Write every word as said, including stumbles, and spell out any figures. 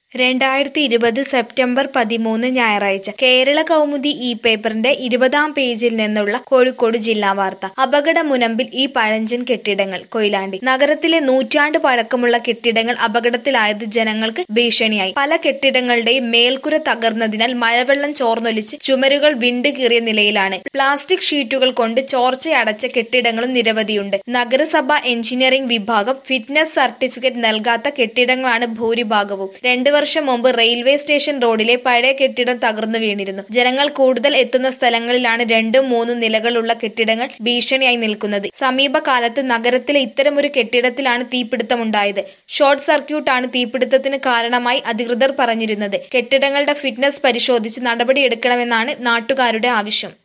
രണ്ടായിരത്തി ഇരുപത് സെപ്റ്റംബർ പതിമൂന്ന് ഞായറാഴ്ച കേരള കൗമുദി ഈ പേപ്പറിന്റെ ഇരുപതാം പേജിൽ നിന്നുള്ള കോഴിക്കോട് ജില്ലാ വാർത്ത. അപകട മുനമ്പിൽ ഈ പഴഞ്ചൻ കെട്ടിടങ്ങൾ. കൊയിലാണ്ടി നഗരത്തിലെ നൂറ്റാണ്ട് പഴക്കമുള്ള കെട്ടിടങ്ങൾ അപകടത്തിലായത് ജനങ്ങൾക്ക് ഭീഷണിയായി. പല കെട്ടിടങ്ങളുടെയും മേൽക്കുര തകർന്നതിനാൽ മഴവെള്ളം ചോർന്നൊലിച്ച് ചുമരുകൾ വിണ്ടുകീറിയ നിലയിലാണ്. പ്ലാസ്റ്റിക് ഷീറ്റുകൾ കൊണ്ട് ചോർച്ചയടച്ച കെട്ടിടങ്ങളും നിരവധിയുണ്ട്. നഗരസഭ എഞ്ചിനീയറിംഗ് വിഭാഗം ഫിറ്റ്നസ് സർട്ടിഫിക്കറ്റ് നൽകാത്ത കെട്ടിടങ്ങളാണ് ഭൂരിഭാഗവും. രണ്ടു വർഷം മുമ്പ് റെയിൽവേ സ്റ്റേഷൻ റോഡിലെ പഴയ കെട്ടിടം തകർന്നു വീണിരുന്നു. ജനങ്ങൾ കൂടുതൽ എത്തുന്ന സ്ഥലങ്ങളിലാണ് രണ്ടും മൂന്നും നിലകളുള്ള കെട്ടിടങ്ങൾ ഭീഷണിയായി നിൽക്കുന്നത്. സമീപകാലത്ത് നഗരത്തിലെ ഇത്തരമൊരു കെട്ടിടത്തിലാണ് തീപിടുത്തമുണ്ടായത്. ഷോർട്ട് സർക്യൂട്ടാണ് തീപിടുത്തത്തിന് കാരണമായി അധികൃതർ പറഞ്ഞിരുന്നത്. കെട്ടിടങ്ങളുടെ ഫിറ്റ്നസ് പരിശോധിച്ച് നടപടിയെടുക്കണമെന്നാണ് നാട്ടുകാരുടെ ആവശ്യം.